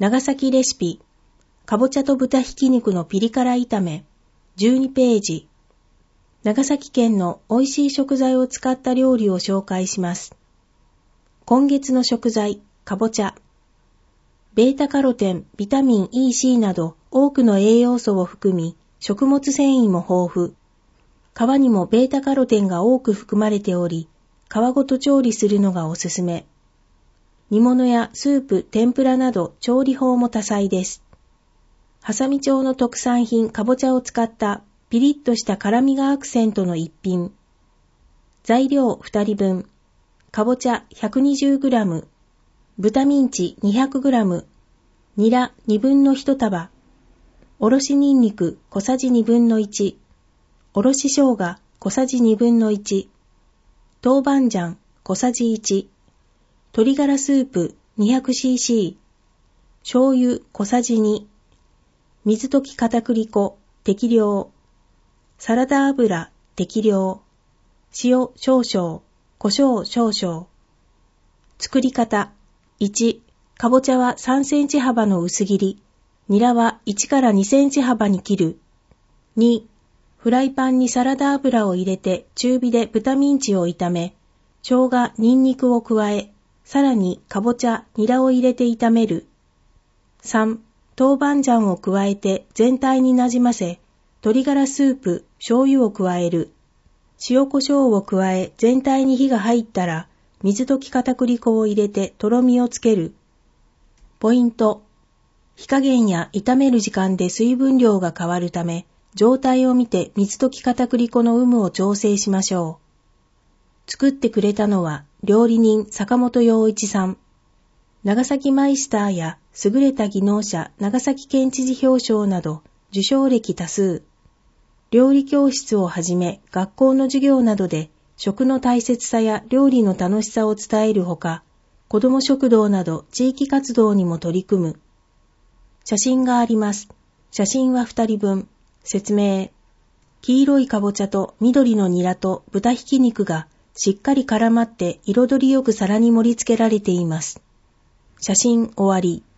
長崎レシピ、かぼちゃと豚ひき肉のピリ辛炒め、12ページ。長崎県の美味しい食材を使った料理を紹介します。今月の食材、かぼちゃ。ベータカロテン、ビタミン E、C など多くの栄養素を含み、食物繊維も豊富。皮にもベータカロテンが多く含まれており、皮ごと調理するのがおすすめ。煮物やスープ、天ぷらなど調理法も多彩です。波佐見町の特産品かぼちゃを使ったピリッとした辛みがアクセントの一品。材料2人分。かぼちゃ 120g。豚ミンチ 200g。ニラ2分の1束。おろしニンニク小さじ2分の1。おろし生姜小さじ2分の1。豆板醤小さじ1。鶏ガラスープ 200cc。醤油小さじ2。水溶き片栗粉適量。サラダ油適量。塩少々。胡椒少々。作り方。1、かぼちゃは3センチ幅の薄切り。ニラは1から2センチ幅に切る。2、フライパンにサラダ油を入れて中火で豚ミンチを炒め、生姜、ニンニクを加え、さらにかぼちゃ、ニラを入れて炒める。3、豆板醤を加えて全体になじませ、鶏ガラスープ、醤油を加える。塩コショウを加え全体に火が入ったら、水溶き片栗粉を入れてとろみをつける。ポイント。火加減や炒める時間で水分量が変わるため、状態を見て水溶き片栗粉の有無を調整しましょう。作ってくれたのは料理人坂本陽一さん。長崎マイスターや優れた技能者長崎県知事表彰など受賞歴多数。料理教室をはじめ学校の授業などで食の大切さや料理の楽しさを伝えるほか、子ども食堂など地域活動にも取り組む。写真があります。写真は2人分。説明。黄色いかぼちゃと緑のニラと豚ひき肉がしっかり絡まって彩りよく皿に盛り付けられています。写真終わり。